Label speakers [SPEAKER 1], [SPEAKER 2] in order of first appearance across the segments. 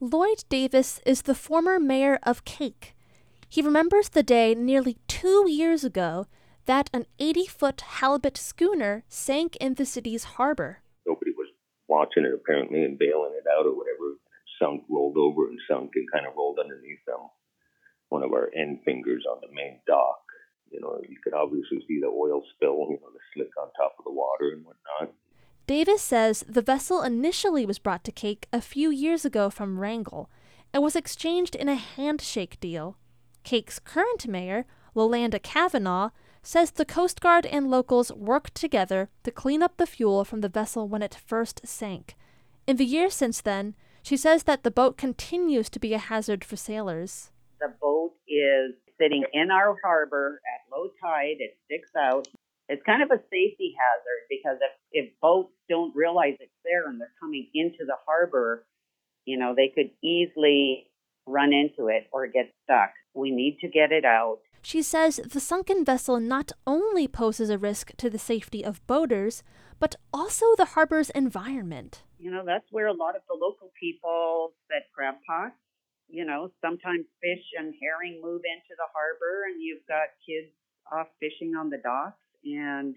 [SPEAKER 1] Lloyd Davis is the former mayor of Cake. He remembers the day nearly 2 years ago that an 80-foot halibut schooner sank in the city's harbor.
[SPEAKER 2] Nobody was watching it apparently and bailing it out or whatever. Sunk, rolled over and sunk and kind of rolled underneath one of our end fingers on the main dock. You could obviously see the oil spill, the slick on top of the water and whatnot.
[SPEAKER 1] Davis says the vessel initially was brought to Cake a few years ago from Wrangell and was exchanged in a handshake deal. Cake's current mayor, Lolanda Cavanaugh, says the Coast Guard and locals worked together to clean up the fuel from the vessel when it first sank. In the years since then, she says that the boat continues to be a hazard for sailors.
[SPEAKER 3] The boat is sitting in our harbor at low tide. It sticks out. It's kind of a safety hazard because if boats don't realize it's there and they're coming into the harbor, they could easily run into it or get stuck. We need to get it out.
[SPEAKER 1] She says the sunken vessel not only poses a risk to the safety of boaters, but also the harbor's environment.
[SPEAKER 3] That's where a lot of the local people set crab pots. Sometimes fish and herring move into the harbor and you've got kids off fishing on the docks. And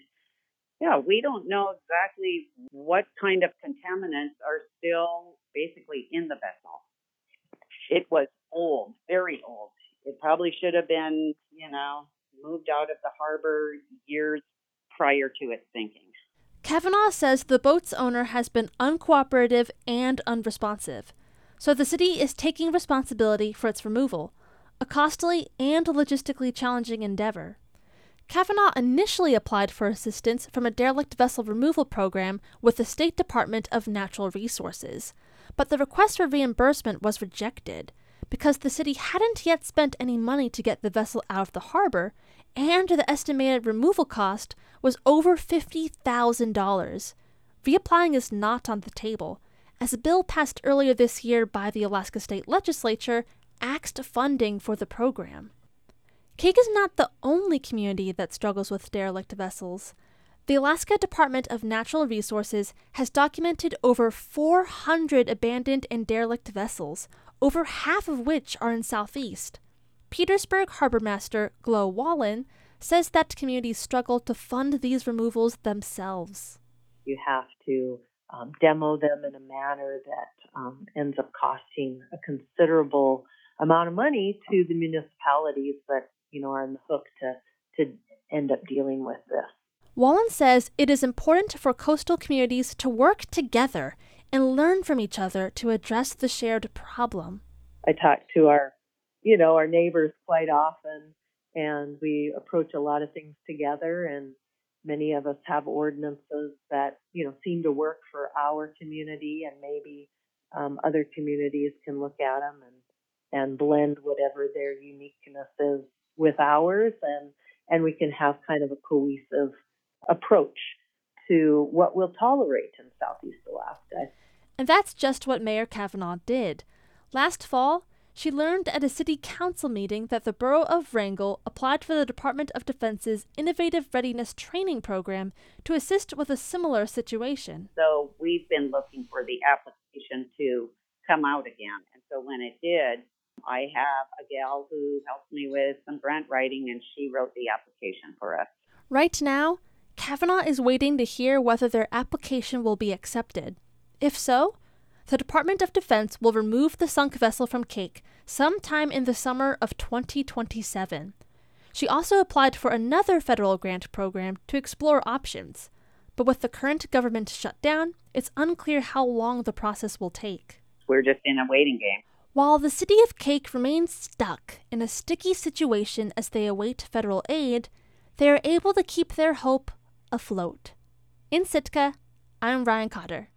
[SPEAKER 3] we don't know exactly what kind of contaminants are still basically in the vessel. It was old, very old. It probably should have been, moved out of the harbor years prior to its sinking.
[SPEAKER 1] Cavanaugh says the boat's owner has been uncooperative and unresponsive, so the city is taking responsibility for its removal, a costly and logistically challenging endeavor. Cavanaugh initially applied for assistance from a derelict vessel removal program with the State Department of Natural Resources, but the request for reimbursement was rejected because the city hadn't yet spent any money to get the vessel out of the harbor, and the estimated removal cost was over $50,000. Reapplying is not on the table, as a bill passed earlier this year by the Alaska State Legislature axed funding for the program. Cake is not the only community that struggles with derelict vessels. The Alaska Department of Natural Resources has documented over 400 abandoned and derelict vessels, over half of which are in Southeast. Petersburg Harbormaster Glo Wallen says that communities struggle to fund these removals themselves.
[SPEAKER 4] You have to demo them in a manner that ends up costing a considerable amount of money to the municipalities that are on the hook to end up dealing with this.
[SPEAKER 1] Wallen says it is important for coastal communities to work together and learn from each other to address the shared problem.
[SPEAKER 4] I talk to our neighbors quite often, and we approach a lot of things together, and many of us have ordinances that, seem to work for our community, and maybe other communities can look at them and blend whatever their uniqueness is with ours, and we can have kind of a cohesive approach to what we'll tolerate in Southeast Alaska.
[SPEAKER 1] And that's just what Mayor Cavanaugh did. Last fall, she learned at a city council meeting that the borough of Wrangell applied for the Department of Defense's Innovative Readiness Training Program to assist with a similar situation.
[SPEAKER 3] So we've been looking for the application to come out again. And so when it did, I have a gal who helped me with some grant writing, and she wrote the application for us.
[SPEAKER 1] Right now, Cavanaugh is waiting to hear whether their application will be accepted. If so, the Department of Defense will remove the sunk vessel from Cake sometime in the summer of 2027. She also applied for another federal grant program to explore options, but with the current government shut down, it's unclear how long the process will take.
[SPEAKER 3] We're just in a waiting game.
[SPEAKER 1] While the city of Cake remains stuck in a sticky situation as they await federal aid, they are able to keep their hope afloat. In Sitka, I'm Ryan Cotter.